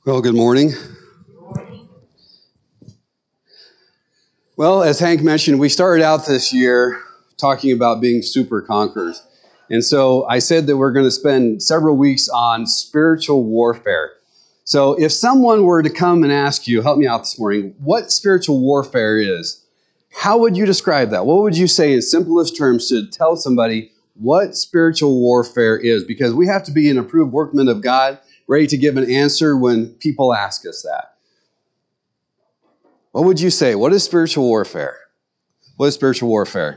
Well, good morning. Well, as Hank mentioned, we started out this year talking about being super conquerors. And so I said that we're going to spend several weeks on spiritual warfare. So if someone were to come and ask you, help me out this morning, what spiritual warfare is, how would you describe that? What would you say in simplest terms to tell somebody what spiritual warfare is? Because we have to be an approved workman of God, ready to give an answer when people ask us that. What would you say? What is spiritual warfare? What is spiritual warfare?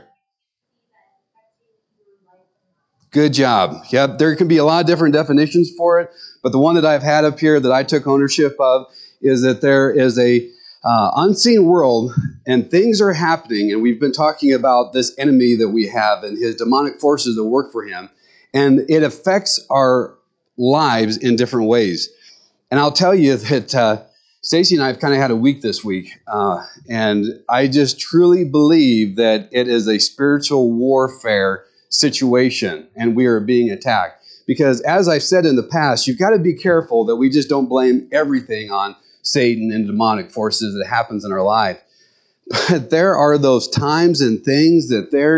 Good job. Yep, there can be a lot of different definitions for it, but the one that I've had up here that I took ownership of is that there is a unseen world and things are happening, and we've been talking about this enemy that we have and his demonic forces that work for him, and it affects our lives in different ways. And I'll tell you that Stacy and I have kind of had a week this week, and I just truly believe that it is a spiritual warfare situation, and we are being attacked. Because as I've said in the past, you've got to be careful that we just don't blame everything on Satan and demonic forces that happens in our life. But there are those times and things that there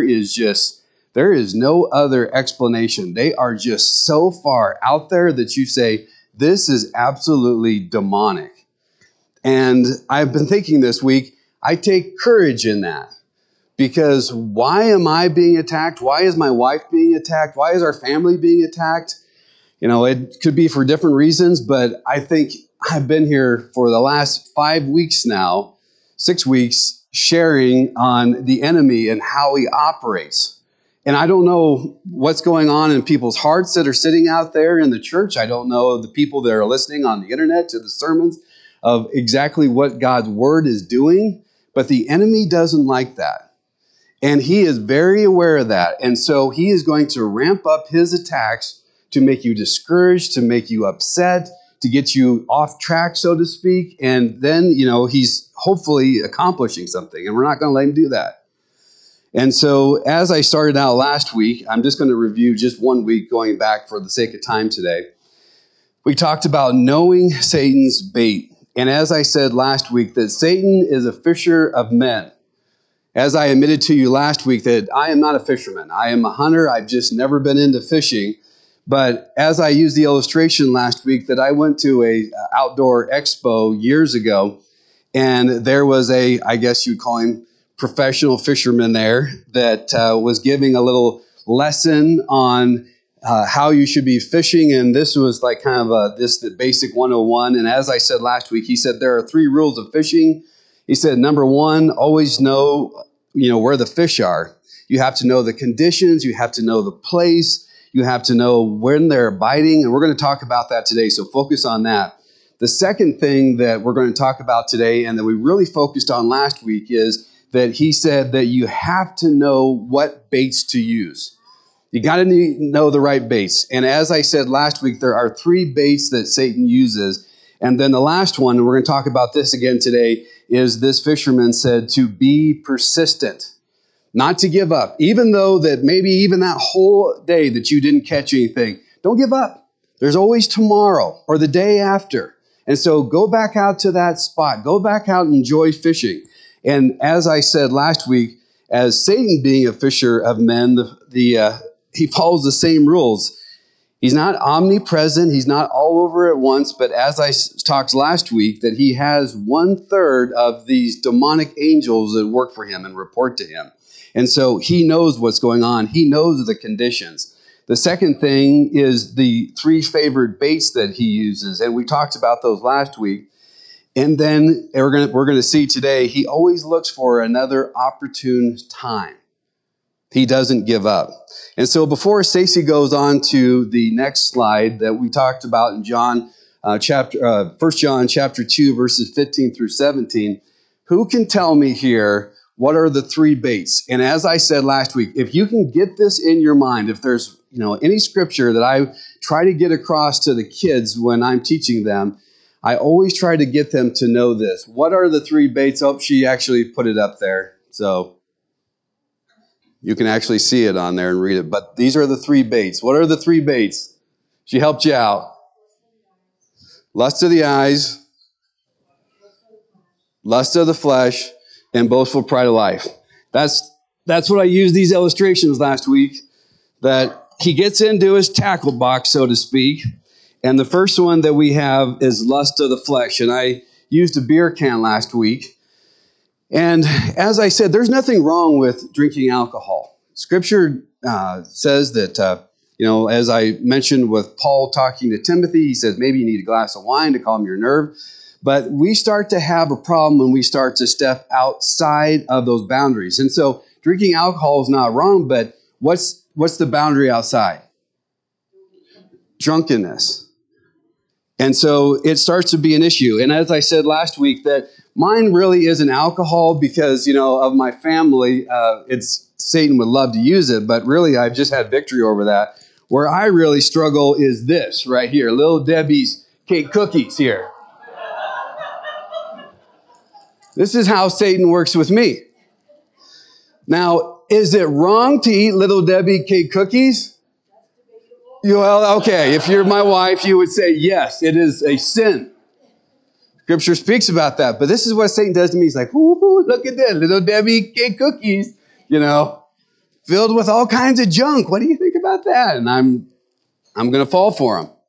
is no other explanation. They are just so far out there that you say, this is absolutely demonic. And I've been thinking this week, I take courage in that. Because why am I being attacked? Why is my wife being attacked? Why is our family being attacked? You know, it could be for different reasons, but I think I've been here for the last 5 weeks now, 6 weeks, sharing on the enemy and how he operates. And I don't know what's going on in people's hearts that are sitting out there in the church. I don't know the people that are listening on the internet to the sermons of exactly what God's word is doing, but the enemy doesn't like that. And he is very aware of that. And so he is going to ramp up his attacks to make you discouraged, to make you upset, to get you off track, so to speak. And then, he's hopefully accomplishing something. And we're not going to let him do that. And so as I started out last week, I'm just going to review just 1 week going back for the sake of time today. We talked about knowing Satan's bait. And as I said last week, that Satan is a fisher of men. As I admitted to you last week that I am not a fisherman. I am a hunter. I've just never been into fishing. But as I used the illustration last week that I went to a outdoor expo years ago, and there was I guess you'd call him professional fisherman there that was giving a little lesson on how you should be fishing. And this was like kind of the basic 101. And as I said last week, he said there are 3 rules of fishing. He said, number 1, always know, where the fish are. You have to know the conditions. You have to know the place. You have to know when they're biting. And we're going to talk about that today. So focus on that. The second thing that we're going to talk about today and that we really focused on last week is that he said that you have to know what baits to use. You got to know the right baits. And as I said last week, there are 3 baits that Satan uses. And then the last one, and we're going to talk about this again today, is this fisherman said to be persistent, not to give up. Even though that maybe even that whole day that you didn't catch anything, don't give up. There's always tomorrow or the day after. And so go back out to that spot. Go back out and enjoy fishing. And as I said last week, as Satan being a fisher of men, he follows the same rules. He's not omnipresent. He's not all over at once. But as I talked last week, that he has 1/3 of these demonic angels that work for him and report to him. And so he knows what's going on. He knows the conditions. The second thing is the 3 favored baits that he uses. And we talked about those last week. And then we're going to see today, he always looks for another opportune time. He doesn't give up. And so before Stacy goes on to the next slide that we talked about in 1 John chapter 2, verses 15 through 17, who can tell me here what are the 3 baits? And as I said last week, if you can get this in your mind, if there's any scripture that I try to get across to the kids when I'm teaching them, I always try to get them to know this. What are the 3 baits? Oh, she actually put it up there. So you can actually see it on there and read it. But these are the 3 baits. What are the 3 baits? She helped you out. lust of the eyes, lust of the flesh, and boastful pride of life. That's what I used these illustrations last week, that he gets into his tackle box, so to speak. And the first one that we have is lust of the flesh. And I used a beer can last week. And as I said, there's nothing wrong with drinking alcohol. Scripture says that, as I mentioned with Paul talking to Timothy, he says maybe you need a glass of wine to calm your nerve. But we start to have a problem when we start to step outside of those boundaries. And so drinking alcohol is not wrong, but what's the boundary outside? Drunkenness. And so it starts to be an issue. And as I said last week, that mine really isn't alcohol because, of my family, it's Satan would love to use it, but really I've just had victory over that. Where I really struggle is this right here, Little Debbie's cake cookies here. This is how Satan works with me. Now, is it wrong to eat Little Debbie cake cookies? Well, okay, if you're my wife, you would say, yes, it is a sin. Scripture speaks about that. But this is what Satan does to me. He's like, ooh, look at that, Little Debbie cake cookies, filled with all kinds of junk. What do you think about that? And I'm going to fall for him.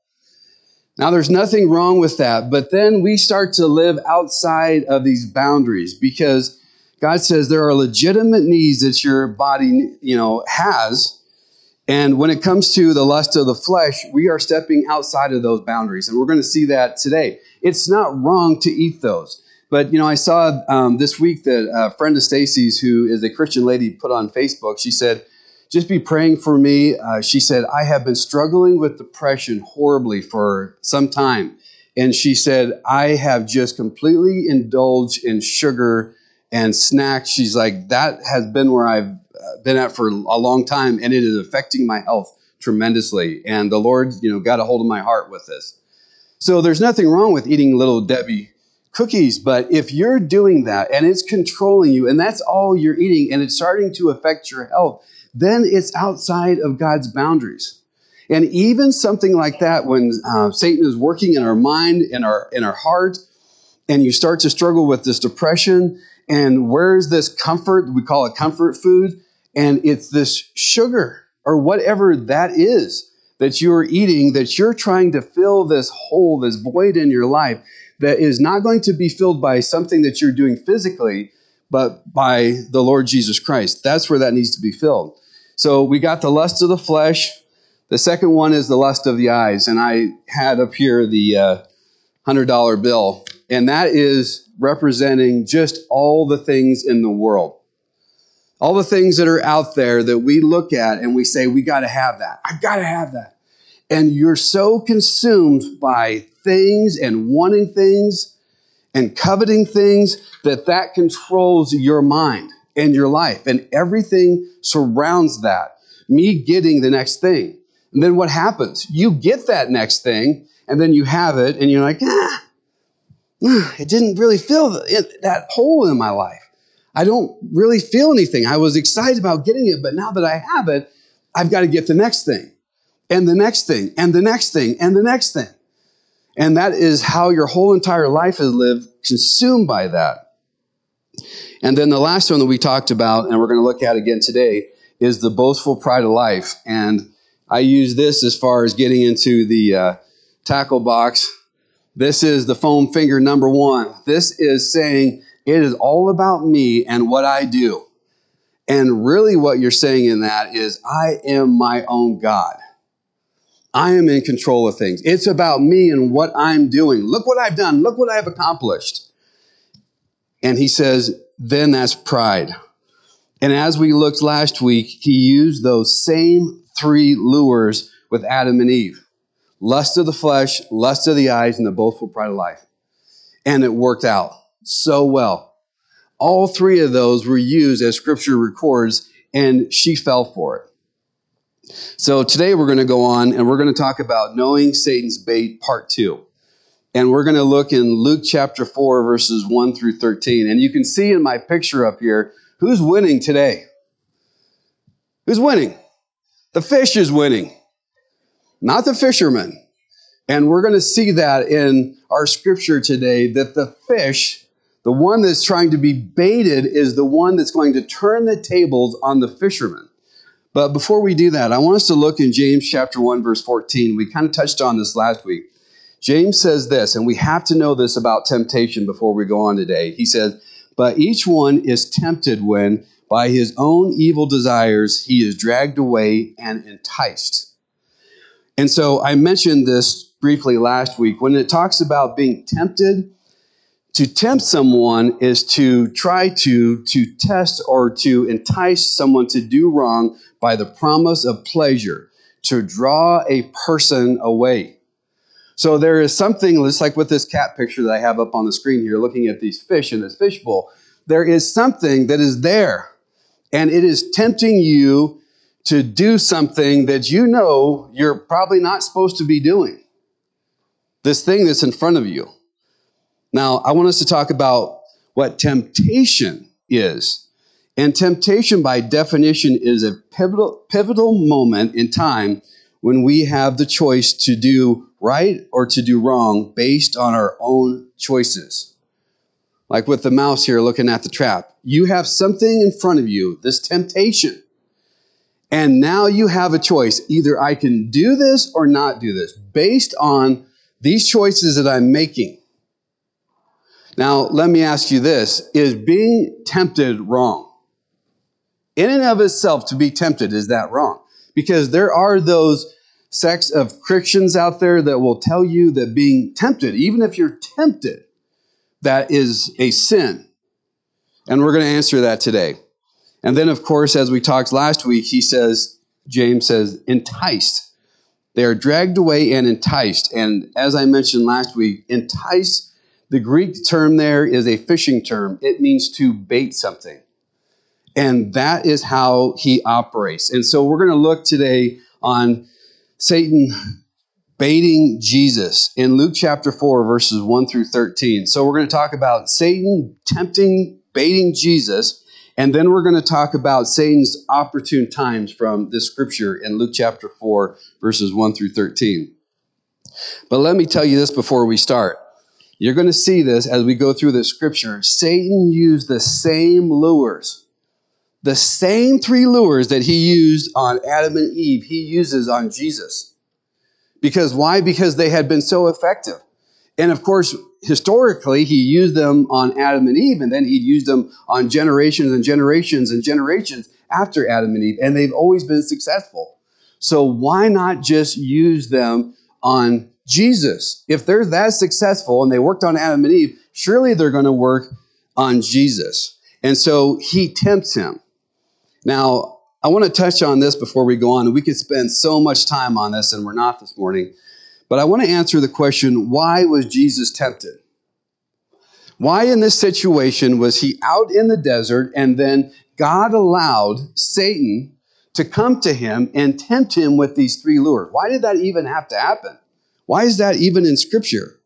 Now, there's nothing wrong with that. But then we start to live outside of these boundaries because God says there are legitimate needs that your body, has. And when it comes to the lust of the flesh, we are stepping outside of those boundaries. And we're going to see that today. It's not wrong to eat those. But, I saw this week that a friend of Stacy's, who is a Christian lady, put on Facebook. She said, just be praying for me. She said, I have been struggling with depression horribly for some time. And she said, I have just completely indulged in sugar and snacks. She's like, that has been where I've been at for a long time, and it is affecting my health tremendously. And the Lord, got a hold of my heart with this. So there's nothing wrong with eating Little Debbie cookies, but if you're doing that and it's controlling you and that's all you're eating and it's starting to affect your health, then it's outside of God's boundaries. And even something like that, when Satan is working in our mind, in our heart, and you start to struggle with this depression, and where's this comfort? We call it comfort food. And it's this sugar or whatever that is that you're eating, that you're trying to fill this hole, this void in your life that is not going to be filled by something that you're doing physically, but by the Lord Jesus Christ. That's where that needs to be filled. So we got the lust of the flesh. The second one is the lust of the eyes. And I had up here the $100 bill. And that is representing just all the things in the world. All the things that are out there that we look at and we say, we got to have that. I've got to have that. And you're so consumed by things and wanting things and coveting things that controls your mind and your life. And everything surrounds that. Me getting the next thing. And then what happens? You get that next thing and then you have it and you're like, it didn't really fill that hole in my life. I don't really feel anything. I was excited about getting it, but now that I have it, I've got to get the next thing, and the next thing, and the next thing, and the next thing. And that is how your whole entire life is lived, consumed by that. And then the last one that we talked about, and we're going to look at again today, is the boastful pride of life. And I use this as far as getting into the tackle box. This is the foam finger number 1. This is saying, it is all about me and what I do. And really what you're saying in that is, I am my own God. I am in control of things. It's about me and what I'm doing. Look what I've done. Look what I've accomplished. And he says, then that's pride. And as we looked last week, he used those same 3 lures with Adam and Eve. Lust of the flesh, lust of the eyes, and the boastful pride of life. And it worked out so well. All 3 of those were used as Scripture records, and she fell for it. So today we're going to go on, and we're going to talk about Knowing Satan's Bait, Part 2. And we're going to look in Luke chapter 4, verses 1 through 13. And you can see in my picture up here, who's winning today? Who's winning? The fish is winning, not the fisherman. And we're going to see that in our scripture today, that the fish, the one that's trying to be baited, is the one that's going to turn the tables on the fishermen. But before we do that, I want us to look in James chapter 1, verse 14. We kind of touched on this last week. James says this, and we have to know this about temptation before we go on today. He says, "But each one is tempted when, by his own evil desires, he is dragged away and enticed." And so I mentioned this briefly last week. When it talks about being tempted, to tempt someone is to try to test or to entice someone to do wrong by the promise of pleasure, to draw a person away. So there is something, just like with this cat picture that I have up on the screen here, looking at these fish in this fishbowl, there is something that is there, and it is tempting you to do something that you know you're probably not supposed to be doing. This thing that's in front of you. Now, I want us to talk about what temptation is. And temptation, by definition, is a pivotal moment in time when we have the choice to do right or to do wrong based on our own choices. Like with the mouse here looking at the trap. You have something in front of you, this temptation. And now you have a choice. Either I can do this or not do this based on these choices that I'm making. Now, let me ask you this. Is being tempted wrong? In and of itself, to be tempted, is that wrong? Because there are those sects of Christians out there that will tell you that being tempted, even if you're tempted, that is a sin. And we're going to answer that today. And then, of course, as we talked last week, James says, enticed. They are dragged away and enticed. And as I mentioned last week, enticed, the Greek term there is a fishing term. It means to bait something. And that is how he operates. And so we're going to look today on Satan baiting Jesus in Luke chapter 4, verses 1 through 13. So we're going to talk about Satan baiting Jesus, and then we're going to talk about Satan's opportune times from this scripture in Luke chapter 4, verses 1 through 13. But let me tell you this before we start. You're going to see this as we go through this scripture. Satan used the same lures. The same three lures that he used on Adam and Eve, he uses on Jesus. Because why? Because they had been so effective. And of course, historically, he used them on Adam and Eve, and then he'd used them on generations and generations and generations after Adam and Eve, and they've always been successful. So why not just use them on Jesus? If they're that successful and they worked on Adam and Eve, surely they're going to work on Jesus. And so he tempts him. Now, I want to touch on this before we go on. We could spend so much time on this, and we're not this morning. But I want to answer the question, why was Jesus tempted? Why in this situation was he out in the desert, and then God allowed Satan to come to him and tempt him with these three lures? Why did that even have to happen? Why is that even in Scripture?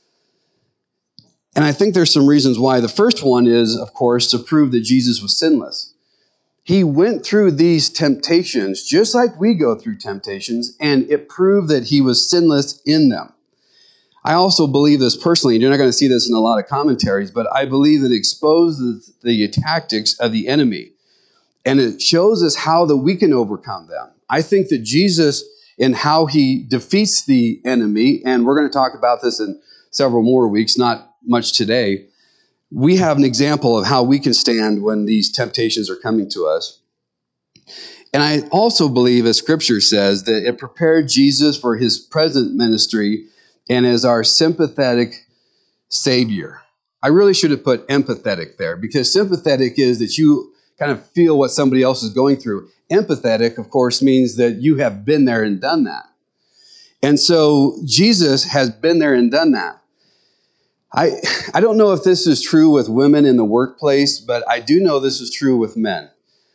And I think there's some reasons why. The first one is, of course, to prove that Jesus was sinless. He went through these temptations just like we go through temptations, and it proved that he was sinless in them. I also believe this personally, and you're not going to see this in a lot of commentaries, but I believe that it exposes the tactics of the enemy, and it shows us how that we can overcome them. I think that Jesus, in how he defeats the enemy, and we're going to talk about this in several more weeks, not much today, we have an example of how we can stand when these temptations are coming to us. And I also believe, as Scripture says, that it prepared Jesus for his present ministry and as our sympathetic Savior. I really should have put empathetic there, because sympathetic is that you kind of feel what somebody else is going through. Empathetic, of course, means that you have been there and done that. And so Jesus has been there and done that. I don't know if this is true with women in the workplace, but I do know this is true with men.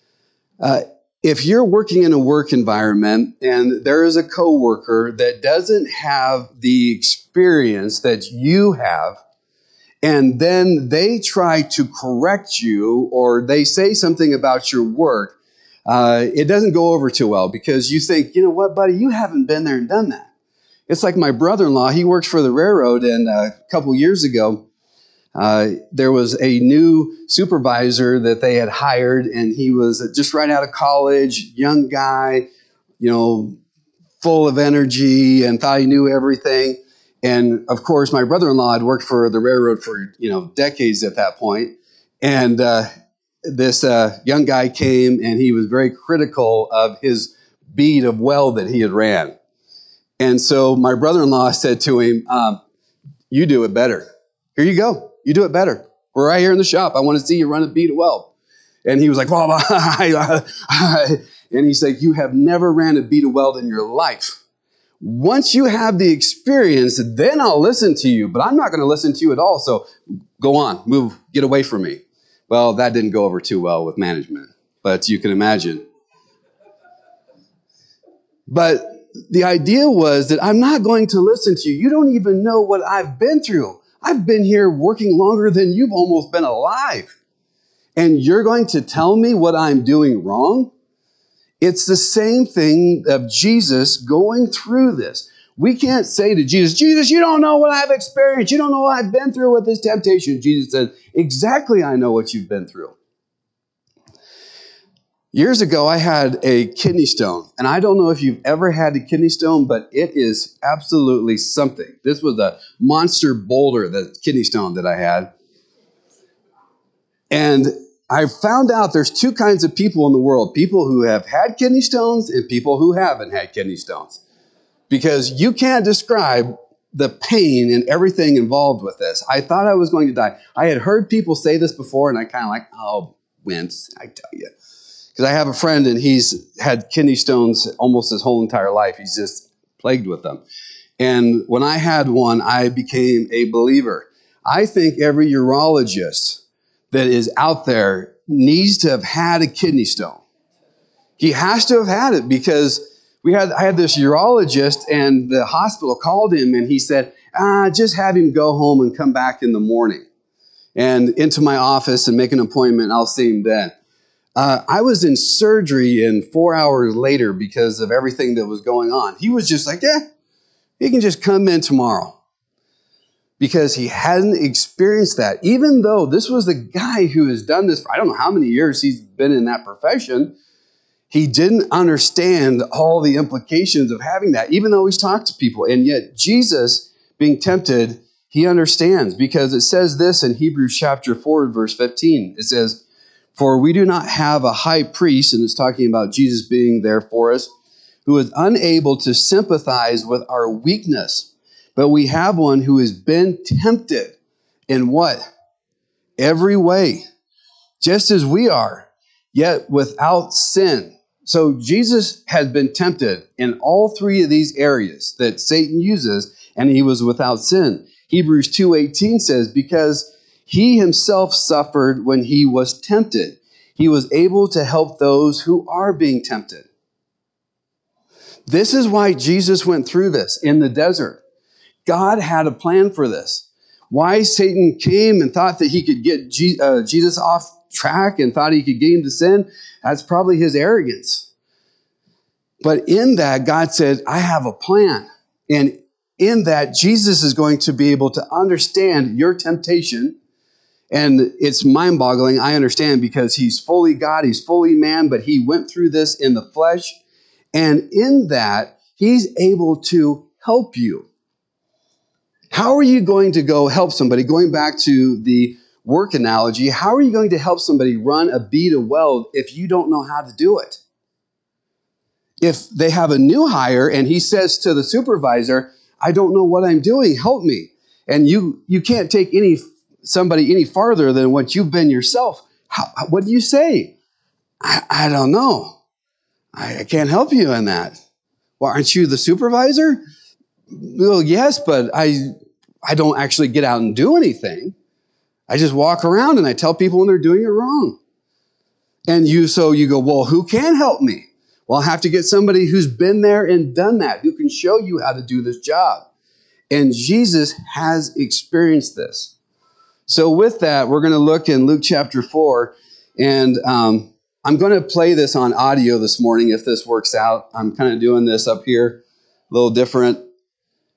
If you're working in a work environment and there is a coworker that doesn't have the experience that you have, and then they try to correct you or they say something about your work, it doesn't go over too well because you think, you know what, buddy, you haven't been there and done that. It's like my brother-in-law, he works for the railroad, and a couple years ago, there was a new supervisor that they had hired, and he was just right out of college, young guy, full of energy and thought he knew everything. And of course, my brother-in-law had worked for the railroad for, decades at that point. And this young guy came, and he was very critical of his bead of weld that he had ran. And so my brother-in-law said to him, you do it better. Here you go. You do it better. We're right here in the shop. I want to see you run a bead of weld. And he was like, well, and he's like, you have never ran a bead of weld in your life. Once you have the experience, then I'll listen to you, but I'm not going to listen to you at all. So go on, move, get away from me. Well, that didn't go over too well with management, but you can imagine. But the idea was that I'm not going to listen to you. You don't even know what I've been through. I've been here working longer than you've almost been alive. And you're going to tell me what I'm doing wrong? It's the same thing of Jesus going through this. We can't say to Jesus, Jesus, you don't know what I've experienced. You don't know what I've been through with this temptation. Jesus said, exactly, I know what you've been through. Years ago, I had a kidney stone, and I don't know if you've ever had a kidney stone, but it is absolutely something. This was a monster boulder, the kidney stone that I had. And I found out there's two kinds of people in the world, people who have had kidney stones and people who haven't had kidney stones. Because you can't describe the pain and everything involved with this. I thought I was going to die. I had heard people say this before, and I kind of like, oh, wince, I tell you. Because I have a friend, and he's had kidney stones almost his whole entire life. He's just plagued with them. And when I had one, I became a believer. I think every urologist that is out there needs to have had a kidney stone. He has to have had it, because I had this urologist, and the hospital called him, and he said, just have him go home and come back in the morning and into my office and make an appointment, and I'll see him then. I was in surgery, and 4 hours later, because of everything that was going on, he was just like, he can just come in tomorrow. Because he hadn't experienced that. Even though this was the guy who has done this for I don't know how many years he's been in that profession, he didn't understand all the implications of having that, even though he's talked to people. And yet Jesus, being tempted, he understands, because it says this in Hebrews chapter 4, verse 15. It says, for we do not have a high priest, and it's talking about Jesus being there for us, who is unable to sympathize with our weakness. But we have one who has been tempted in what? Every way, just as we are, yet without sin. So Jesus has been tempted in all three of these areas that Satan uses, and he was without sin. Hebrews 2:18 says, because he himself suffered when he was tempted, he was able to help those who are being tempted. This is why Jesus went through this in the desert. God had a plan for this. Why Satan came and thought that he could get Jesus off track and thought he could get him to sin, that's probably his arrogance. But in that, God said, I have a plan. And in that, Jesus is going to be able to understand your temptation. And it's mind-boggling, I understand, because he's fully God, he's fully man, but he went through this in the flesh. And in that, he's able to help you. How are you going to go help somebody? Going back to the work analogy, how are you going to help somebody run a bead of weld if you don't know how to do it? If they have a new hire and he says to the supervisor, I don't know what I'm doing, help me. And you can't take somebody any farther than what you've been yourself. What do you say? I don't know. I can't help you in that. Well, aren't you the supervisor? Well, yes, but I don't actually get out and do anything. I just walk around and I tell people when they're doing it wrong. And you go, well, who can help me? Well, I'll have to get somebody who's been there and done that, who can show you how to do this job. And Jesus has experienced this. So with that, we're going to look in Luke chapter 4, and I'm going to play this on audio this morning if this works out. I'm kind of doing this up here, a little different.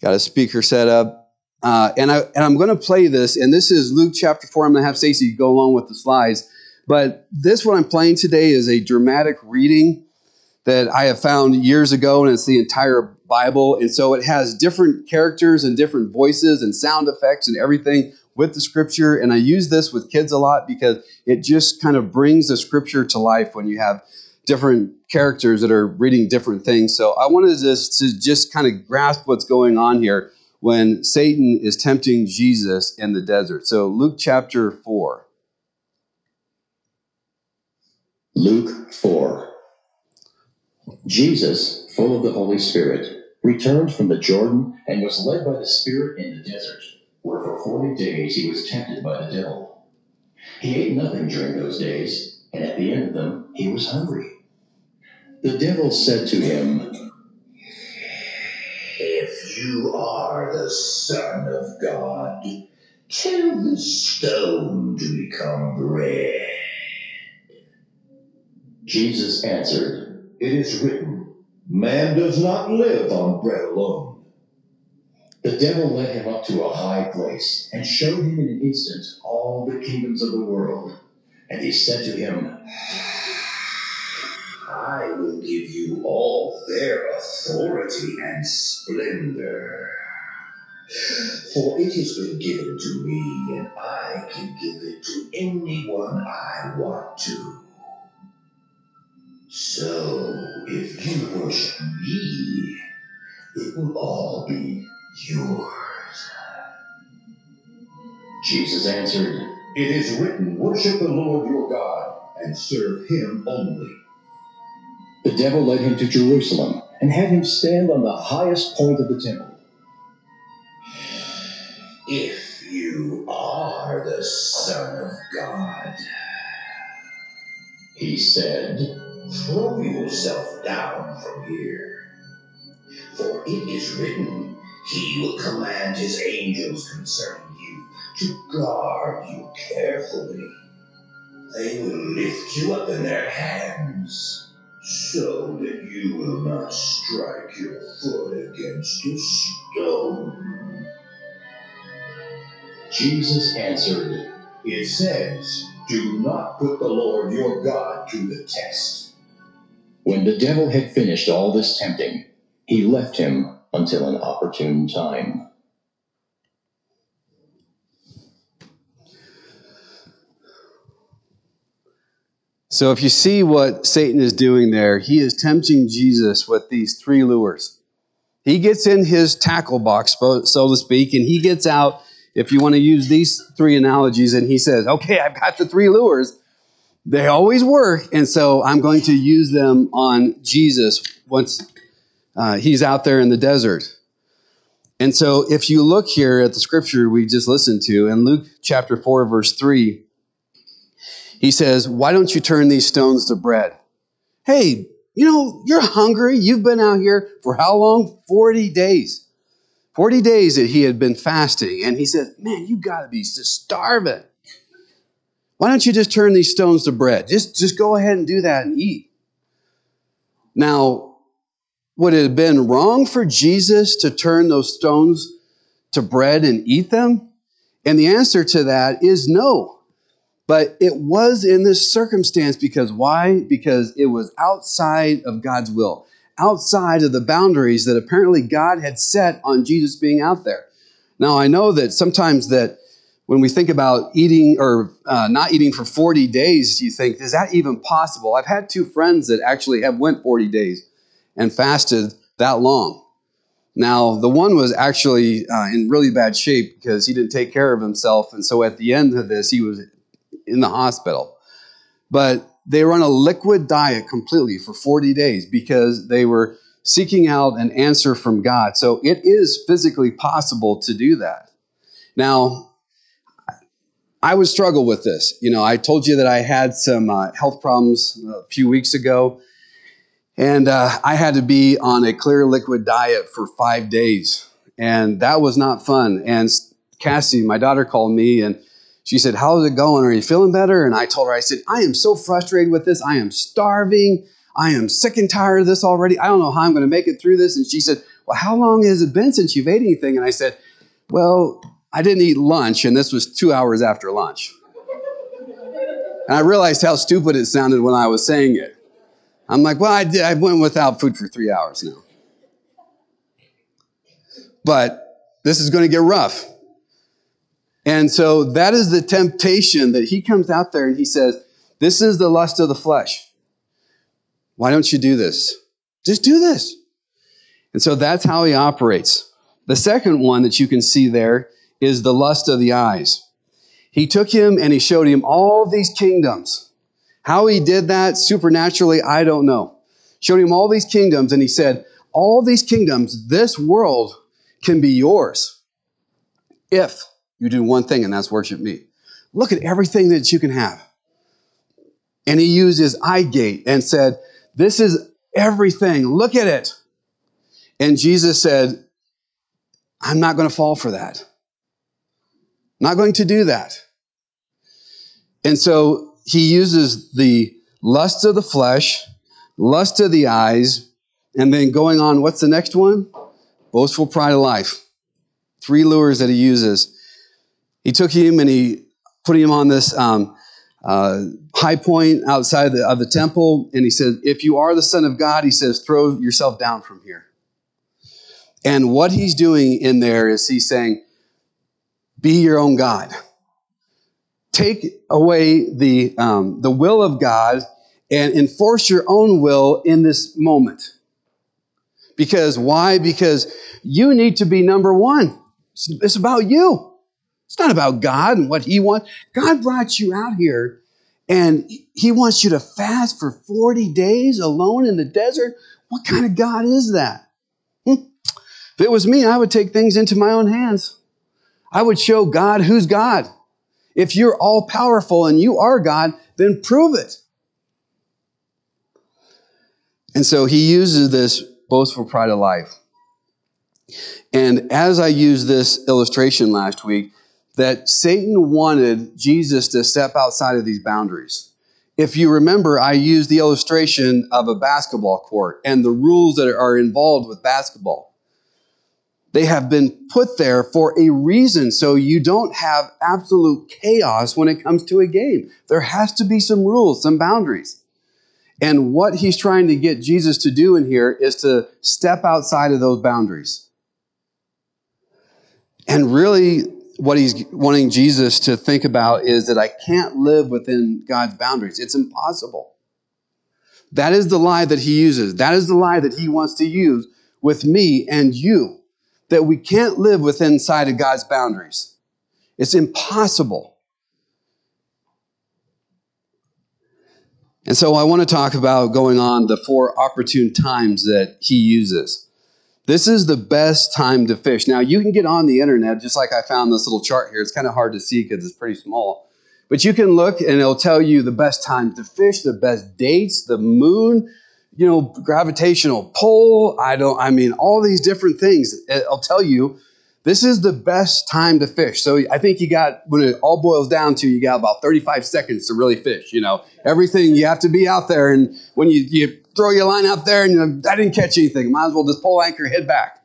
Got a speaker set up. And I'm going to play this, and this is Luke chapter 4. I'm going to have Stacy go along with the slides. But this, what I'm playing today, is a dramatic reading that I have found years ago, and it's the entire Bible. And so it has different characters and different voices and sound effects and everything with the scripture. And I use this with kids a lot because it just kind of brings the scripture to life when you have different characters that are reading different things. So I wanted this to just kind of grasp what's going on here when Satan is tempting Jesus in the desert. So Luke chapter 4. Luke 4. Jesus, full of the Holy Spirit, returned from the Jordan and was led by the Spirit in the desert, where for 40 days he was tempted by the devil. He ate nothing during those days, and at the end of them he was hungry. The devil said to him, "If you are the Son of God, tell the stone to become bread." Jesus answered, "It is written, man does not live on bread alone." The devil led him up to a high place and showed him in an instant all the kingdoms of the world. And he said to him, "I will give you all their authority and splendor. For it has been given to me, and I can give it to anyone I want to. So, if you worship me, it will all be yours." Jesus answered, "It is written, worship the Lord your God, and serve him only." The devil led him to Jerusalem, and had him stand on the highest point of the temple. "If you are the Son of God," he said, "throw yourself down from here. For it is written, he will command his angels concerning you to guard you carefully. They will lift you up in their hands, so that you will not strike your foot against a stone." Jesus answered, "It says, do not put the Lord your God to the test." When the devil had finished all this tempting, he left him until an opportune time. So if you see what Satan is doing there, he is tempting Jesus with these three lures. He gets in his tackle box, so to speak, and he gets out, if you want to use these three analogies, and he says, okay, I've got the three lures. They always work, and so I'm going to use them on Jesus once he's out there in the desert. And so if you look here at the scripture we just listened to, in Luke chapter 4, verse 3, he says, why don't you turn these stones to bread? Hey, you're hungry. You've been out here for how long? 40 days. 40 days that he had been fasting. And he said, man, you got to be just starving. Why don't you just turn these stones to bread? Just go ahead and do that and eat. Now, would it have been wrong for Jesus to turn those stones to bread and eat them? And the answer to that is no. But it was in this circumstance because why? Because it was outside of God's will, outside of the boundaries that apparently God had set on Jesus being out there. Now, I know that sometimes that when we think about eating or not eating for 40 days, you think, is that even possible? I've had two friends that actually have went 40 days and fasted that long. Now, the one was actually in really bad shape because he didn't take care of himself. And so at the end of this, he was in the hospital. But they were on a liquid diet completely for 40 days because they were seeking out an answer from God. So it is physically possible to do that. Now, I would struggle with this. I told you that I had some health problems a few weeks ago, and I had to be on a clear liquid diet for 5 days, and that was not fun. And Cassie, my daughter, called me, and she said, how's it going? Are you feeling better? And I told her, I said, I am so frustrated with this. I am starving. I am sick and tired of this already. I don't know how I'm going to make it through this. And she said, well, how long has it been since you've ate anything? And I said, well, I didn't eat lunch, and this was 2 hours after lunch. And I realized how stupid it sounded when I was saying it. I'm like, well, I went without food for 3 hours now. But this is going to get rough. And so that is the temptation that he comes out there and he says, this is the lust of the flesh. Why don't you do this? Just do this. And so that's how he operates. The second one that you can see there is the lust of the eyes. He took him and he showed him all these kingdoms. How he did that supernaturally, I don't know. Showed him all these kingdoms and he said, all these kingdoms, this world can be yours if you do one thing, and that's worship me. Look at everything that you can have. And he used his eye gate and said, this is everything. Look at it. And Jesus said, I'm not going to fall for that. I'm not going to do that. And so he uses the lust of the flesh, lust of the eyes, and then going on, what's the next one? Boastful pride of life. 3 lures that he uses. He took him and he put him on this high point outside of the temple, and he said, if you are the Son of God, he says, throw yourself down from here. And what he's doing in there is he's saying, be your own God. Take away the will of God and enforce your own will in this moment. Because why? Because you need to be number one. It's about you. It's not about God and what he wants. God brought you out here and he wants you to fast for 40 days alone in the desert. What kind of God is that? If it was me, I would take things into my own hands. I would show God who's God. If you're all powerful and you are God, then prove it. And so he uses this boastful pride of life. And as I used this illustration last week, that Satan wanted Jesus to step outside of these boundaries. If you remember, I used the illustration of a basketball court and the rules that are involved with basketball. They have been put there for a reason, so you don't have absolute chaos when it comes to a game. There has to be some rules, some boundaries. And what he's trying to get Jesus to do in here is to step outside of those boundaries. And really, what he's wanting Jesus to think about is that I can't live within God's boundaries. It's impossible. That is the lie that he uses. That is the lie that he wants to use with me and you. That we can't live within inside of God's boundaries. It's impossible. And so I want to talk about going on the 4 opportune times that he uses. This is the best time to fish. Now, you can get on the internet, just like I found this little chart here. It's kind of hard to see because it's pretty small. But you can look and it'll tell you the best time to fish, the best dates, the moon, gravitational pull. All these different things. It'll tell you this is the best time to fish. So I think when it all boils down to, you got about 35 seconds to really fish. Everything, you have to be out there. And when you throw your line out there and I didn't catch anything, might as well just pull anchor, head back.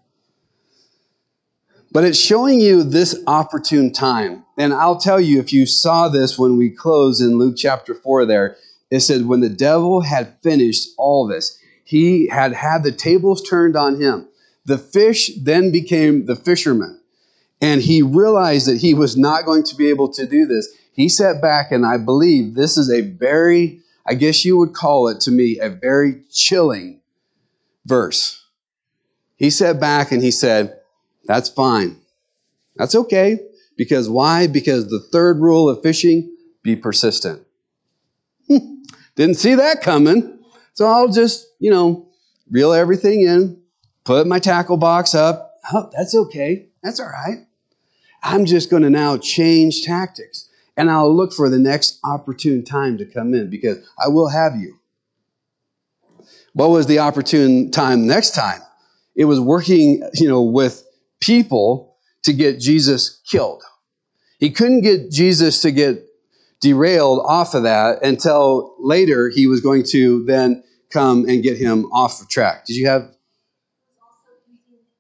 But it's showing you this opportune time. And I'll tell you, if you saw this when we closed in Luke chapter 4 there, it said when the devil had finished all this, he had the tables turned on him. The fish then became the fisherman. And he realized that he was not going to be able to do this. He sat back, and I believe this is a very, I guess you would call it to me, a very chilling verse. He sat back and he said, that's fine. That's okay. Because why? Because the third rule of fishing, be persistent. Didn't see that coming. So I'll just, reel everything in, put my tackle box up. Oh, that's okay. That's all right. I'm just going to now change tactics. And I'll look for the next opportune time to come in because I will have you. What was the opportune time next time? It was working, with people to get Jesus killed. He couldn't get Jesus to get derailed off of that until later he was going to then come and get him off the track. Did you have?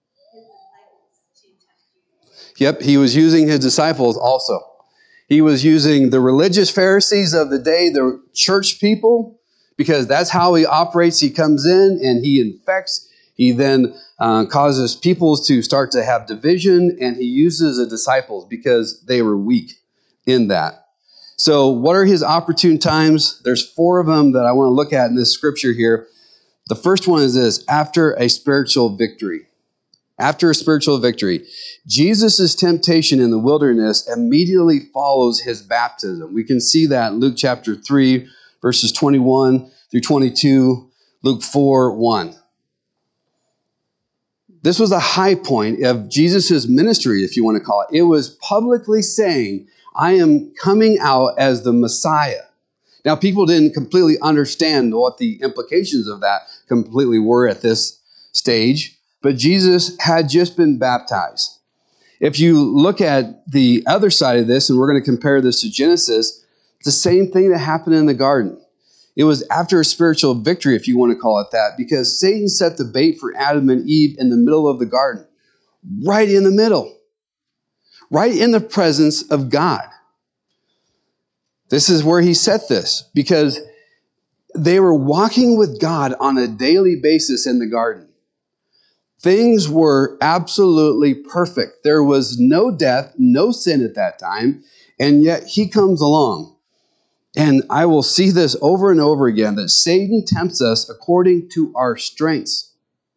Yep, he was using his disciples also. He was using the religious Pharisees of the day, the church people, because that's how he operates. He comes in and he infects. He then causes peoples to start to have division, and he uses the disciples because they were weak in that. So what are his opportune times? There's 4 of them that I want to look at in this scripture here. The first one is this: after a spiritual victory. After a spiritual victory. Jesus' temptation in the wilderness immediately follows his baptism. We can see that in Luke chapter 3, verses 21 through 22, Luke 4, 1. This was a high point of Jesus' ministry, if you want to call it. It was publicly saying, I am coming out as the Messiah. Now, people didn't completely understand what the implications of that completely were at this stage, but Jesus had just been baptized. If you look at the other side of this, and we're going to compare this to Genesis, it's the same thing that happened in the garden. It was after a spiritual victory, if you want to call it that, because Satan set the bait for Adam and Eve in the middle of the garden, right in the middle, right in the presence of God. This is where he set this, because they were walking with God on a daily basis in the garden. Things were absolutely perfect. There was no death, no sin at that time, and yet he comes along. And I will see this over and over again, that Satan tempts us according to our strengths.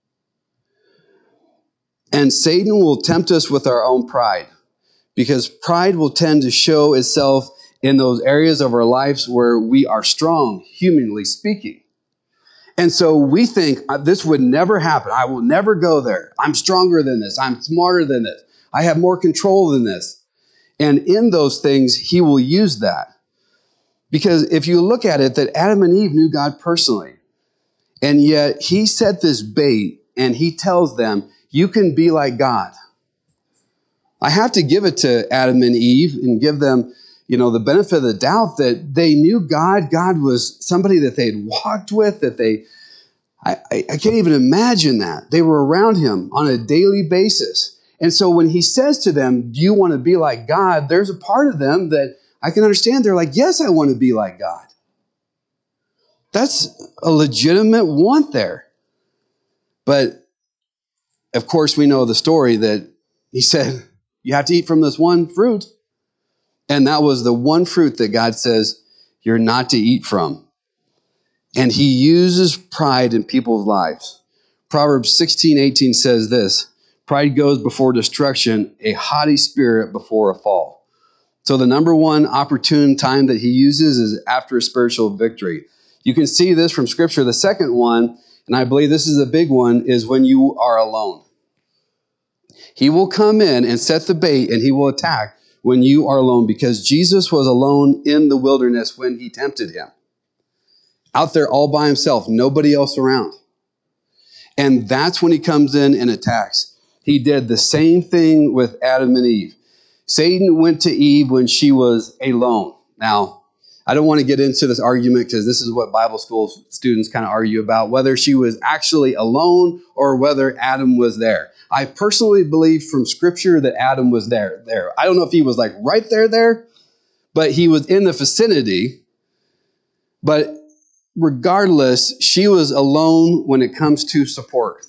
And Satan will tempt us with our own pride, because pride will tend to show itself in those areas of our lives where we are strong, humanly speaking. And so we think this would never happen. I will never go there. I'm stronger than this. I'm smarter than this. I have more control than this. And in those things, he will use that. Because if you look at it, that Adam and Eve knew God personally. And yet he set this bait and he tells them, you can be like God. I have to give it to Adam and Eve and give them, the benefit of the doubt that they knew God. God was somebody that they'd walked with, that I can't even imagine that. They were around him on a daily basis. And so when he says to them, do you want to be like God? There's a part of them that I can understand. They're like, yes, I want to be like God. That's a legitimate want there. But of course, we know the story that he said, you have to eat from this one fruit. And that was the one fruit that God says you're not to eat from. And he uses pride in people's lives. Proverbs 16:18 says this: pride goes before destruction, a haughty spirit before a fall. So the number one opportune time that he uses is after a spiritual victory. You can see this from Scripture. The second one, and I believe this is a big one, is when you are alone. He will come in and set the bait, and he will attack when you are alone, because Jesus was alone in the wilderness when he tempted him. Out there all by himself, nobody else around. And that's when he comes in and attacks. He did the same thing with Adam and Eve. Satan went to Eve when she was alone. Now, I don't want to get into this argument because this is what Bible school students kind of argue about, whether she was actually alone or whether Adam was there. I personally believe from Scripture that Adam was there. I don't know if he was like right there, but he was in the vicinity. But regardless, she was alone when it comes to support.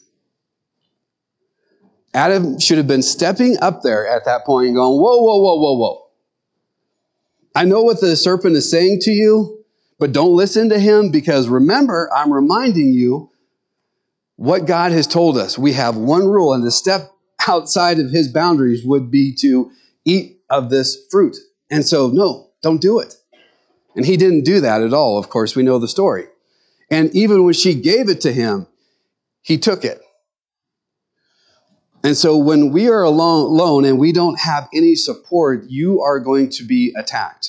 Adam should have been stepping up there at that point and going, whoa. I know what the serpent is saying to you, but don't listen to him, because remember, I'm reminding you what God has told us. We have one rule, and to step outside of his boundaries would be to eat of this fruit. And so, no, don't do it. And he didn't do that at all. Of course, we know the story. And even when she gave it to him, he took it. And so when we are alone and we don't have any support, you are going to be attacked.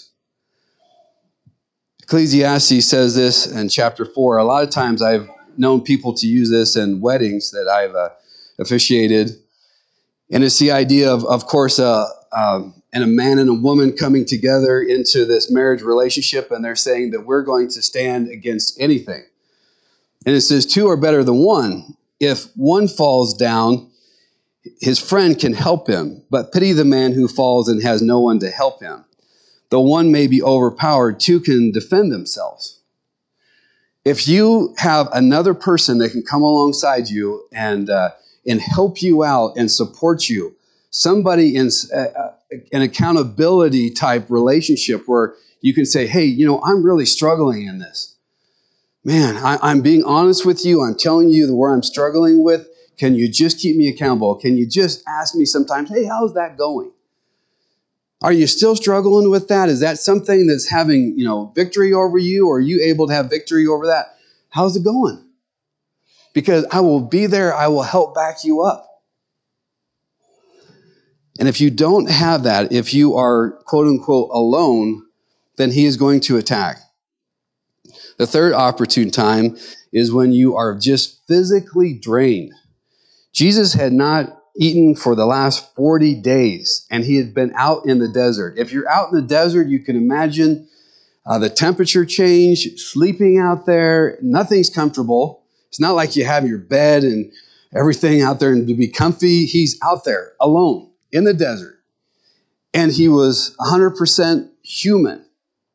Ecclesiastes says this in chapter 4. A lot of times I've known people to use this in weddings that I've officiated. And it's the idea of course, and a man and a woman coming together into this marriage relationship, and they're saying that we're going to stand against anything. And it says two are better than one. If one falls down, His friend can help him, but pity the man who falls and has no one to help him. Though one may be overpowered, two can defend themselves. If you have another person that can come alongside you and help you out and support you, somebody in an accountability type relationship where you can say, hey, I'm really struggling in this. Man, I'm being honest with you. I'm telling you where I'm struggling with. Can you just keep me accountable? Can you just ask me sometimes, hey, how's that going? Are you still struggling with that? Is that something that's having, victory over you? Or are you able to have victory over that? How's it going? Because I will be there. I will help back you up. And if you don't have that, if you are, quote unquote, alone, then he is going to attack. The third opportune time is when you are just physically drained. Jesus had not eaten for the last 40 days, and he had been out in the desert. If you're out in the desert, you can imagine the temperature change, sleeping out there. Nothing's comfortable. It's not like you have your bed and everything out there and to be comfy. He's out there alone in the desert. And he was 100% human.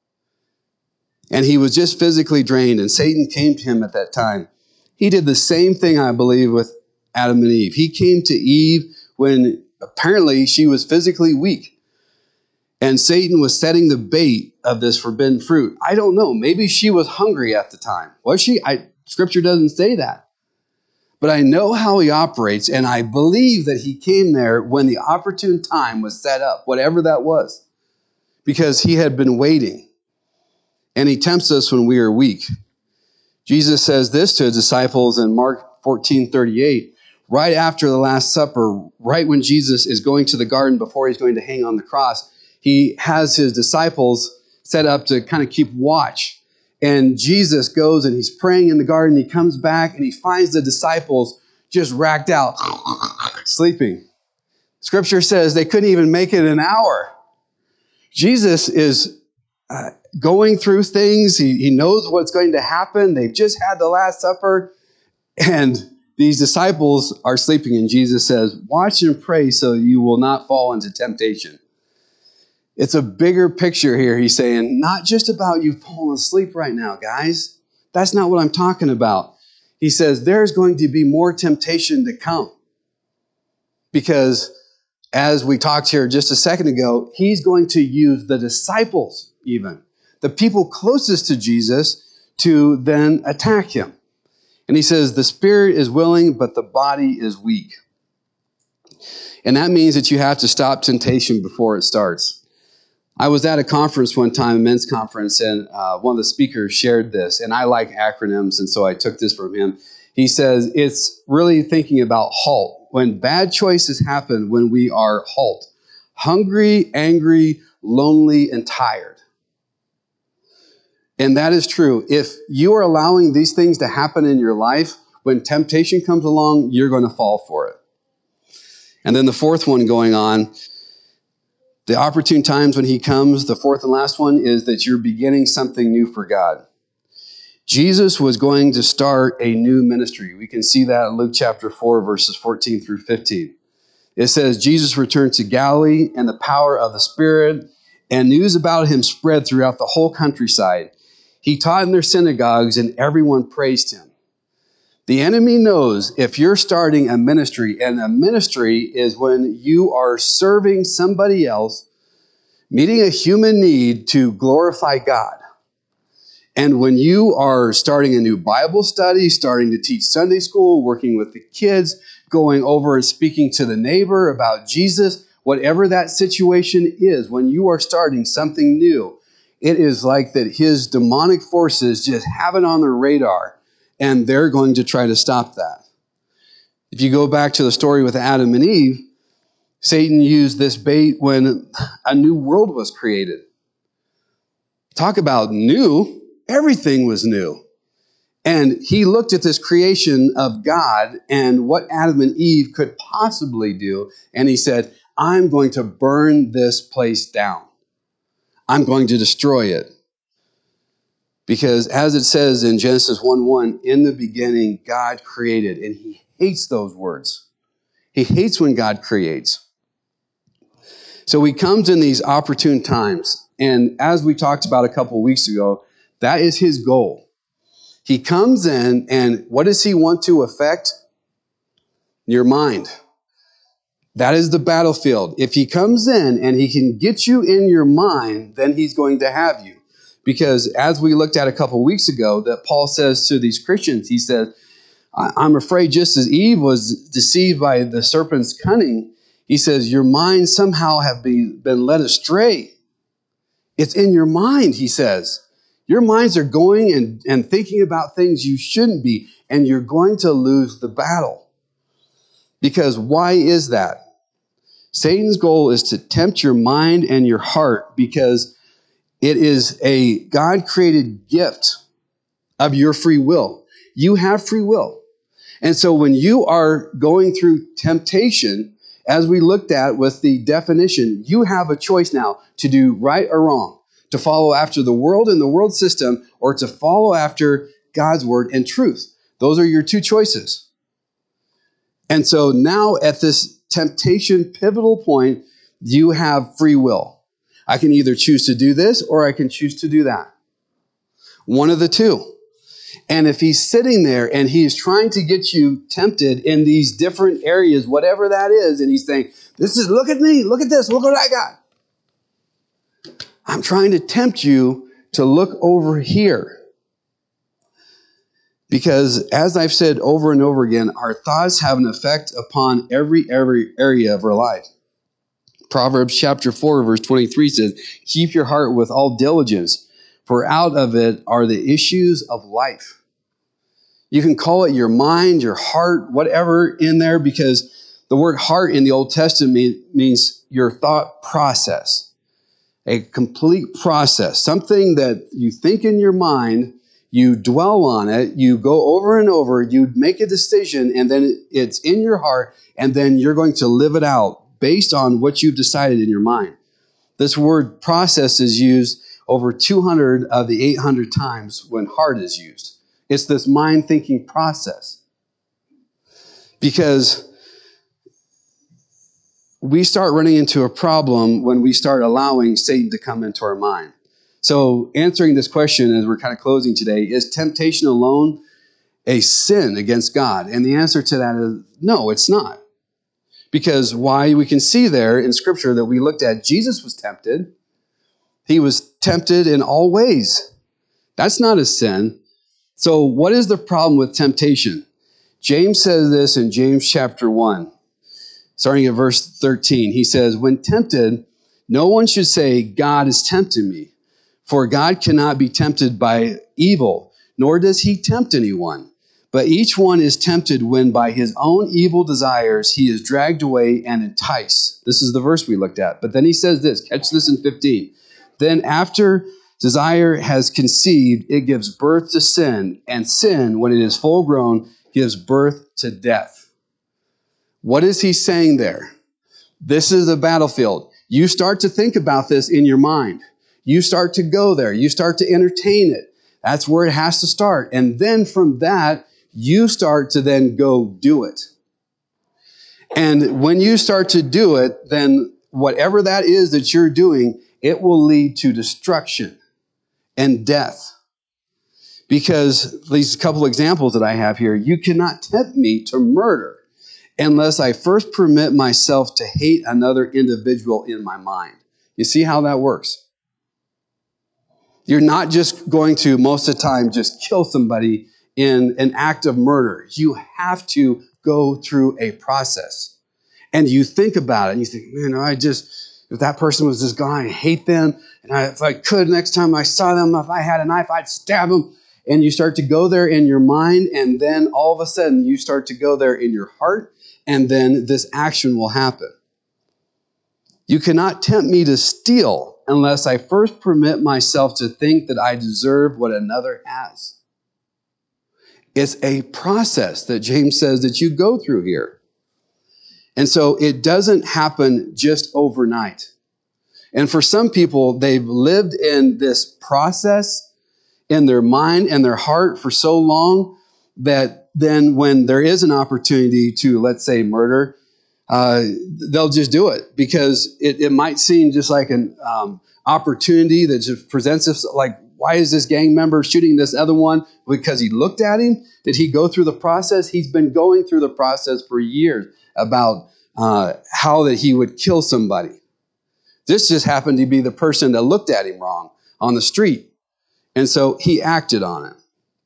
And he was just physically drained, and Satan came to him at that time. He did the same thing, I believe, with Adam and Eve. He came to Eve when apparently she was physically weak. And Satan was setting the bait of this forbidden fruit. I don't know. Maybe she was hungry at the time. Was she? Scripture doesn't say that. But I know how he operates, and I believe that he came there when the opportune time was set up, whatever that was, because he had been waiting. And he tempts us when we are weak. Jesus says this to his disciples in Mark 14:38, right after the Last Supper, right when Jesus is going to the garden before he's going to hang on the cross. He has his disciples set up to kind of keep watch. And Jesus goes and he's praying in the garden. He comes back and he finds the disciples just racked out, sleeping. Scripture says they couldn't even make it an hour. Jesus is going through things. He knows what's going to happen. They've just had the Last Supper, and these disciples are sleeping. And Jesus says, watch and pray so you will not fall into temptation. It's a bigger picture here. He's saying, not just about you falling asleep right now, guys. That's not what I'm talking about. He says, there's going to be more temptation to come. Because as we talked here just a second ago, he's going to use the disciples even, the people closest to Jesus, to then attack him. And he says, the spirit is willing, but the body is weak. And that means that you have to stop temptation before it starts. I was at a conference one time, a men's conference, and one of the speakers shared this. And I like acronyms, and so I took this from him. He says, it's really thinking about HALT. When bad choices happen, when we are HALT. Hungry, angry, lonely, and tired. And that is true. If you are allowing these things to happen in your life, when temptation comes along, you're going to fall for it. And then the fourth one going on, the opportune times when he comes, the fourth and last one, is that you're beginning something new for God. Jesus was going to start a new ministry. We can see that in Luke chapter 4, verses 14 through 15. It says, Jesus returned to Galilee in the power of the Spirit, and news about him spread throughout the whole countryside. He taught in their synagogues, and everyone praised him. The enemy knows if you're starting a ministry, and a ministry is when you are serving somebody else, meeting a human need to glorify God. And when you are starting a new Bible study, starting to teach Sunday school, working with the kids, going over and speaking to the neighbor about Jesus, whatever that situation is, when you are starting something new, it is like that his demonic forces just have it on their radar, and they're going to try to stop that. If you go back to the story with Adam and Eve, Satan used this bait when a new world was created. Talk about new. Everything was new. And he looked at this creation of God and what Adam and Eve could possibly do, and he said, I'm going to burn this place down. I'm going to destroy it. Because as it says in Genesis 1:1, in the beginning, God created, and he hates those words. He hates when God creates. So he comes in these opportune times. And as we talked about a couple of weeks ago, that is his goal. He comes in, and what does he want to affect? Your mind. That is the battlefield. If he comes in and he can get you in your mind, then he's going to have you. Because as we looked at a couple of weeks ago, that Paul says to these Christians, he said, I'm afraid just as Eve was deceived by the serpent's cunning, he says, your minds somehow have been led astray. It's in your mind, he says. Your minds are going and thinking about things you shouldn't be, and you're going to lose the battle. Because why is that? Satan's goal is to tempt your mind and your heart because it is a God-created gift of your free will. You have free will. And so when you are going through temptation, as we looked at with the definition, you have a choice now to do right or wrong, to follow after the world and the world system, or to follow after God's word and truth. Those are your two choices. And so now at this temptation pivotal point, you have free will. I can either choose to do this or I can choose to do that. One of the two. And if he's sitting there and he's trying to get you tempted in these different areas, whatever that is, and he's saying, look at me, look at this, look what I got. I'm trying to tempt you to look over here. Because as I've said over and over again, our thoughts have an effect upon every area of our life. Proverbs chapter 4, verse 23 says, keep your heart with all diligence, for out of it are the issues of life. You can call it your mind, your heart, whatever in there, because the word heart in the Old Testament means your thought process. A complete process. Something that you think in your mind, you dwell on it, you go over and over, you make a decision, and then it's in your heart, and then you're going to live it out based on what you've decided in your mind. This word process is used over 200 of the 800 times when heart is used. It's this mind-thinking process. Because we start running into a problem when we start allowing Satan to come into our mind. So answering this question as we're kind of closing today, is temptation alone a sin against God? And the answer to that is no, it's not. Because why? We can see there in Scripture that we looked at, Jesus was tempted. He was tempted in all ways. That's not a sin. So what is the problem with temptation? James says this in James chapter 1, starting at verse 13. He says, when tempted, no one should say, God is tempting me. For God cannot be tempted by evil, nor does he tempt anyone. But each one is tempted when by his own evil desires he is dragged away and enticed. This is the verse we looked at. But then he says this, catch this in 15. Then after desire has conceived, it gives birth to sin, and sin, when it is full grown, gives birth to death. What is he saying there? This is the battlefield. You start to think about this in your mind. You start to go there. You start to entertain it. That's where it has to start. And then from that, you start to then go do it. And when you start to do it, then whatever that is that you're doing, it will lead to destruction and death. Because these couple examples that I have here, you cannot tempt me to murder unless I first permit myself to hate another individual in my mind. You see how that works? You're not just going to, most of the time, just kill somebody in an act of murder. You have to go through a process. And you think about it, and you think, man, if that person was this guy, I hate them. And if I could, next time I saw them, if I had a knife, I'd stab them. And you start to go there in your mind, and then all of a sudden, you start to go there in your heart, and then this action will happen. You cannot tempt me to steal unless I first permit myself to think that I deserve what another has. It's a process that James says that you go through here. And so it doesn't happen just overnight. And for some people, they've lived in this process in their mind and their heart for so long that then when there is an opportunity to, let's say, murder, they'll just do it because it might seem just like an opportunity that just presents us. Like, why is this gang member shooting this other one? Because he looked at him? Did he go through the process? He's been going through the process for years about how that he would kill somebody. This just happened to be the person that looked at him wrong on the street. And so he acted on it.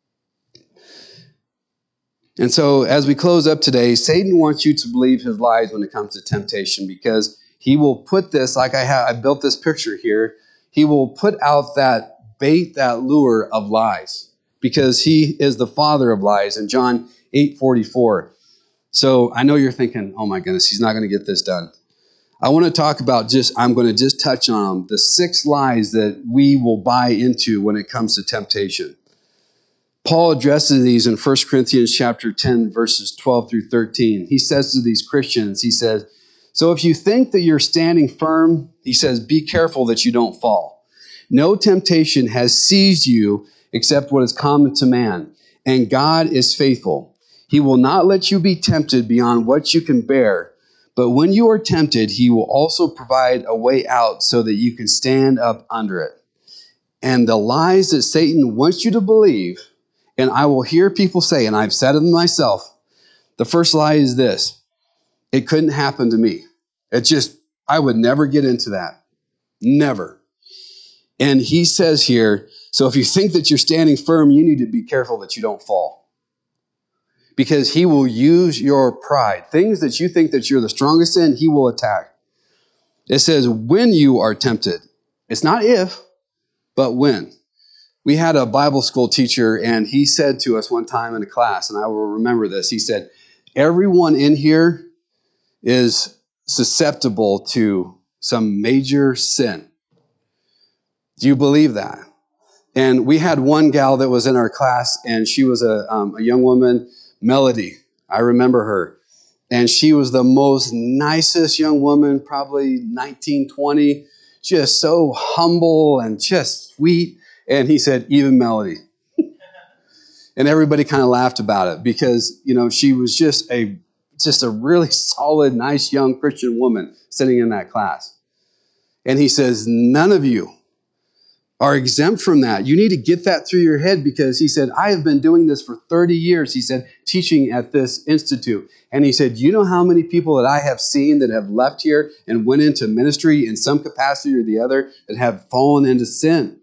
And so as we close up today, Satan wants you to believe his lies when it comes to temptation, because he will put this, like I built this picture here, he will put out that bait, that lure of lies, because he is the father of lies in John 8:44. So I know you're thinking, oh my goodness, he's not going to get this done. I want to talk about I'm going to just touch on the 6 lies that we will buy into when it comes to temptation. Paul addresses these in 1 Corinthians chapter 10, verses 12 through 13. He says to these Christians, he says, so if you think that you're standing firm, he says, be careful that you don't fall. No temptation has seized you except what is common to man, and God is faithful. He will not let you be tempted beyond what you can bear, but when you are tempted, he will also provide a way out so that you can stand up under it. And the lies that Satan wants you to believe, and I will hear people say, and I've said it myself, the first lie is this: it couldn't happen to me. I would never get into that. Never. And he says here, so if you think that you're standing firm, you need to be careful that you don't fall. Because he will use your pride. Things that you think that you're the strongest in, he will attack. It says, when you are tempted. It's not if, but when. We had a Bible school teacher, and he said to us one time in a class, and I will remember this, he said, everyone in here is susceptible to some major sin. Do you believe that? And we had one gal that was in our class, and she was a young woman, Melody. I remember her. And she was the most nicest young woman, probably 19, 20, just so humble and just sweet. And he said, even Melody. And everybody kind of laughed about it because, she was just a really solid, nice young Christian woman sitting in that class. And he says, none of you are exempt from that. You need to get that through your head, because he said, I have been doing this for 30 years, he said, teaching at this institute. And he said, you know how many people that I have seen that have left here and went into ministry in some capacity or the other that have fallen into sin?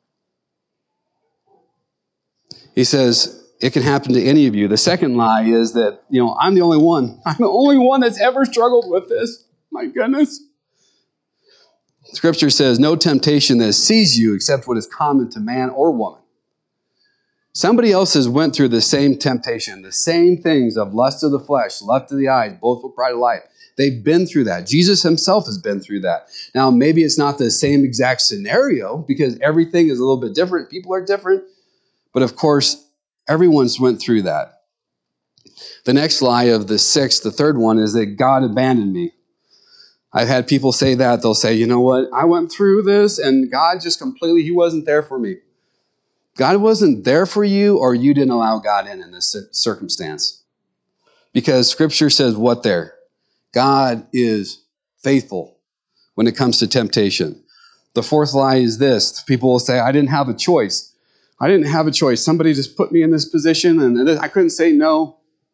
He says, it can happen to any of you. The second lie is that, I'm the only one. I'm the only one that's ever struggled with this. My goodness. Scripture says, no temptation that sees you except what is common to man or woman. Somebody else has went through the same temptation, the same things of lust of the flesh, lust of the eyes, boastful pride of life. They've been through that. Jesus himself has been through that. Now, maybe it's not the same exact scenario, because everything is a little bit different. People are different. But of course, everyone's went through that. The next lie of the third one, is that God abandoned me. I've had people say that. They'll say, you know what? I went through this and God just completely, he wasn't there for me. God wasn't there for you, or you didn't allow God in this circumstance. Because Scripture says what there? God is faithful when it comes to temptation. The fourth lie is this. People will say, I didn't have a choice. I didn't have a choice. Somebody just put me in this position and I couldn't say no.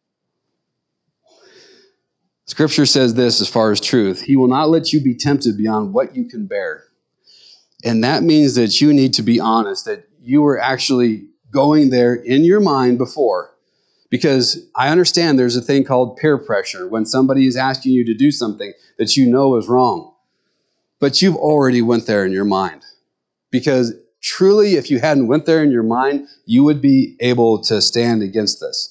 Scripture says this as far as truth. He will not let you be tempted beyond what you can bear. And that means that you need to be honest, that you were actually going there in your mind before. Because I understand there's a thing called peer pressure when somebody is asking you to do something that you know is wrong. But you've already went there in your mind. Because truly, if you hadn't went there in your mind, you would be able to stand against this.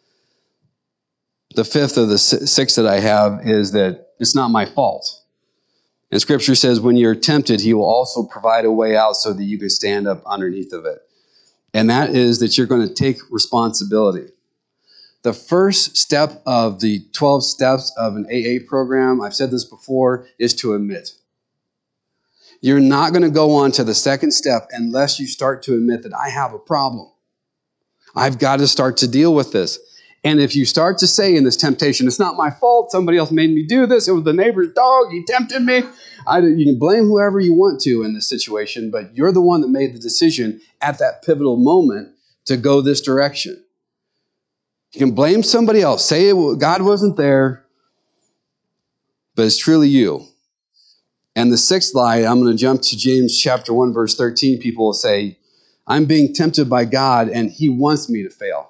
The fifth of the six that I have is that it's not my fault. And Scripture says when you're tempted, he will also provide a way out so that you can stand up underneath of it. And that is that you're going to take responsibility. The first step of the 12 steps of an AA program, I've said this before, is to admit. You're not going to go on to the second step unless you start to admit that I have a problem. I've got to start to deal with this. And if you start to say in this temptation, it's not my fault, somebody else made me do this, it was the neighbor's dog, he tempted me. You can blame whoever you want to in this situation, but you're the one that made the decision at that pivotal moment to go this direction. You can blame somebody else, say God wasn't there, but it's truly you. And the sixth lie, I'm going to jump to James chapter 1, verse 13. People will say, I'm being tempted by God and he wants me to fail.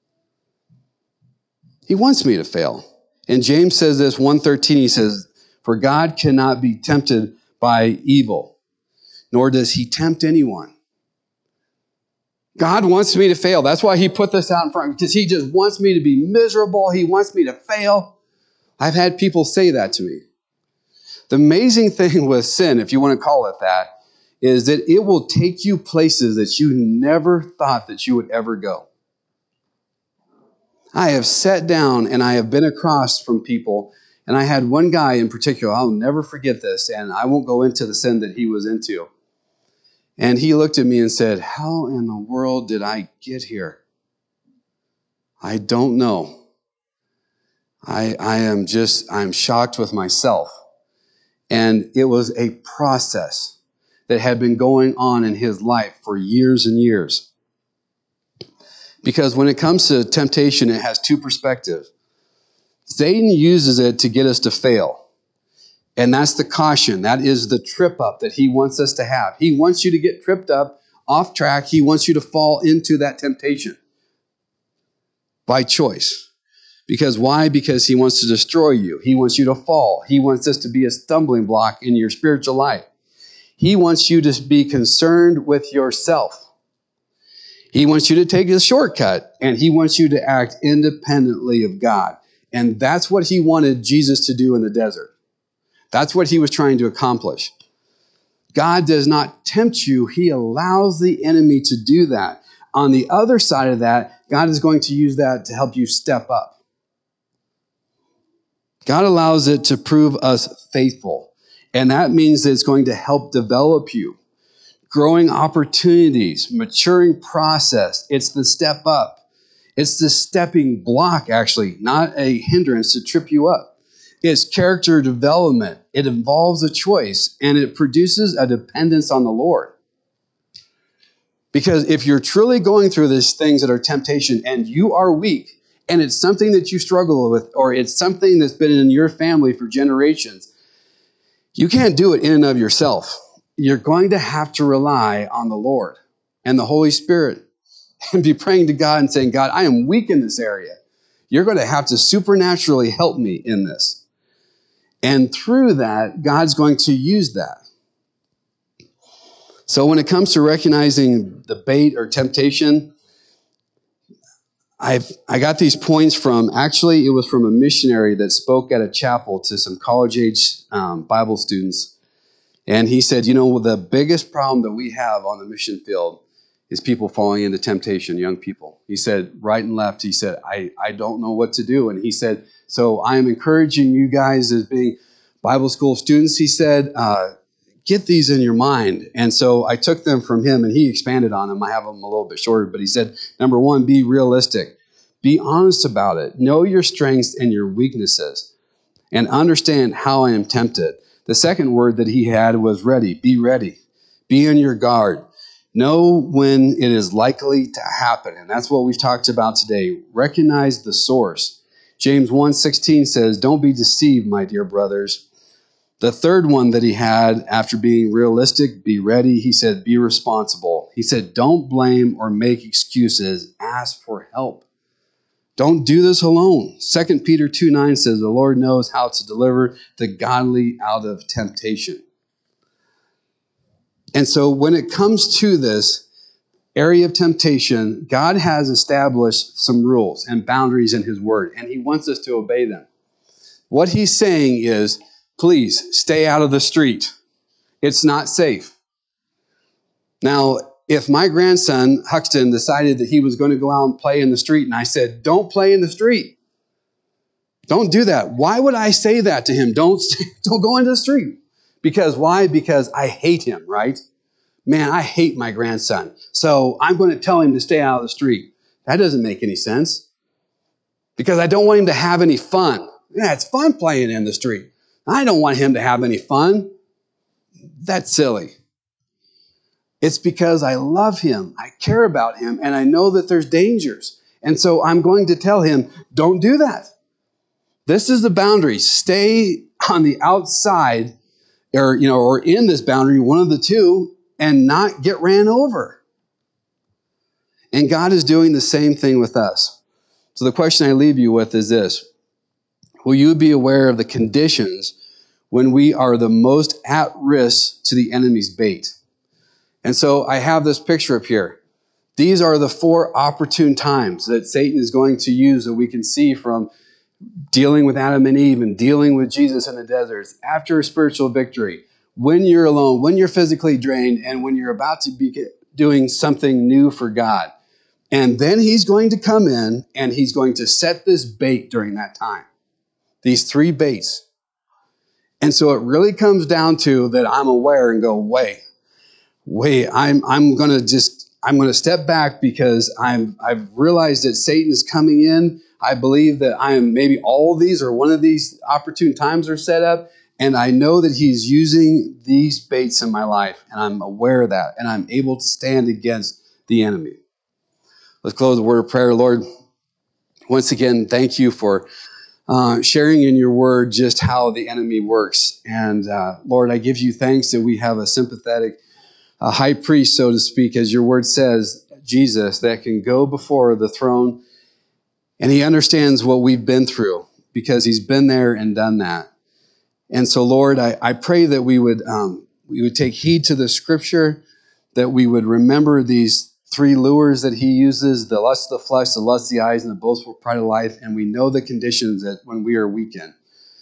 He wants me to fail. And James says this, 1:13, he says, for God cannot be tempted by evil, nor does he tempt anyone. God wants me to fail. That's why he put this out in front, because he just wants me to be miserable. He wants me to fail. I've had people say that to me. The amazing thing with sin, if you want to call it that, is that it will take you places that you never thought that you would ever go. I have sat down and I have been across from people, and I had one guy in particular, I'll never forget this, and I won't go into the sin that he was into. And he looked at me and said, how in the world did I get here? I don't know. I'm shocked with myself. And it was a process that had been going on in his life for years and years. Because when it comes to temptation, it has two perspectives. Satan uses it to get us to fail. And that's the caution. That is the trip up that he wants us to have. He wants you to get tripped up, off track. He wants you to fall into that temptation by choice. Because why? Because he wants to destroy you. He wants you to fall. He wants this to be a stumbling block in your spiritual life. He wants you to be concerned with yourself. He wants you to take a shortcut, and he wants you to act independently of God. And that's what he wanted Jesus to do in the desert. That's what he was trying to accomplish. God does not tempt you. He allows the enemy to do that. On the other side of that, God is going to use that to help you step up. God allows it to prove us faithful. And that means that it's going to help develop you. Growing opportunities, maturing process. It's the step up. It's the stepping block, actually, not a hindrance to trip you up. It's character development. It involves a choice, and it produces a dependence on the Lord. Because if you're truly going through these things that are temptation and you are weak, and it's something that you struggle with, or it's something that's been in your family for generations, you can't do it in and of yourself. You're going to have to rely on the Lord and the Holy Spirit and be praying to God and saying, God, I am weak in this area. You're going to have to supernaturally help me in this. And through that, God's going to use that. So when it comes to recognizing the bait or temptation, I got these points from, actually, it was from a missionary that spoke at a chapel to some college-age Bible students. And he said, the biggest problem that we have on the mission field is people falling into temptation, young people. He said, right and left, he said, I don't know what to do. And he said, so I am encouraging you guys as being Bible school students, he said, get these in your mind. And so I took them from him, and he expanded on them. I have them a little bit shorter, but he said, number one, be realistic. Be honest about it. Know your strengths and your weaknesses, and understand how I am tempted. The second word that he had was ready. Be ready. Be on your guard. Know when it is likely to happen. And that's what we've talked about today. Recognize the source. James 1:16 says, don't be deceived, my dear brothers. The third one that he had after being realistic, be ready, he said, be responsible. He said, don't blame or make excuses. Ask for help. Don't do this alone. 2 Peter 2:9 says, the Lord knows how to deliver the godly out of temptation. And so when it comes to this area of temptation, God has established some rules and boundaries in his word, and he wants us to obey them. What he's saying is, please stay out of the street. It's not safe. Now, if my grandson, Huxton, decided that he was going to go out and play in the street, and I said, don't play in the street. Don't do that. Why would I say that to him? Don't go into the street. Because why? Because I hate him, right? Man, I hate my grandson. So I'm going to tell him to stay out of the street. That doesn't make any sense. because I don't want him to have any fun. Yeah, it's fun playing in the street. I don't want him to have any fun. That's silly. It's because I love him, I care about him, and I know that there's dangers. And so I'm going to tell him, don't do that. This is the boundary. Stay on the outside or in this boundary, one of the two, and not get ran over. And God is doing the same thing with us. So the question I leave you with is this. Will you be aware of the conditions when we are the most at risk to the enemy's bait? And so I have this picture up here. These are the 4 opportune times that Satan is going to use that we can see from dealing with Adam and Eve and dealing with Jesus in the deserts, after a spiritual victory, when you're alone, when you're physically drained, and when you're about to be doing something new for God. And then he's going to come in and he's going to set this bait during that time. These 3 baits. And so it really comes down to that I'm aware and go, wait, I'm going to step back because I've realized that Satan is coming in. I believe that maybe all of these or one of these opportune times are set up. And I know that he's using these baits in my life. And I'm aware of that. And I'm able to stand against the enemy. Let's close the word of prayer. Lord, once again, thank you for sharing in your word just how the enemy works. And Lord, I give you thanks that we have a sympathetic high priest, so to speak, as your word says, Jesus, that can go before the throne. And he understands what we've been through because he's been there and done that. And so, Lord, I pray that we would take heed to the scripture, that we would remember these 3 lures that he uses, the lust of the flesh, the lust of the eyes, and the boastful pride of life. And we know the conditions that when we are weak in.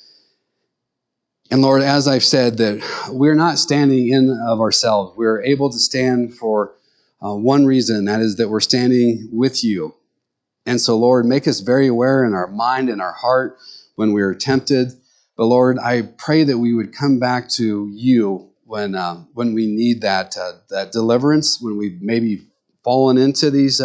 And Lord, as I've said, that we're not standing in of ourselves. We're able to stand for one reason, and that is that we're standing with you. And so, Lord, make us very aware in our mind and our heart when we are tempted. But Lord, I pray that we would come back to you when we need that deliverance, when we've maybe fallen into these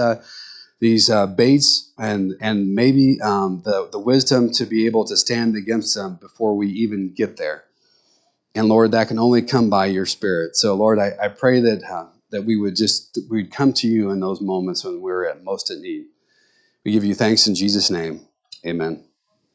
baits, and maybe the wisdom to be able to stand against them before we even get there. And Lord, that can only come by your Spirit. So Lord, I pray that we'd come to you in those moments when we're at most in need. We give you thanks in Jesus' name. Amen.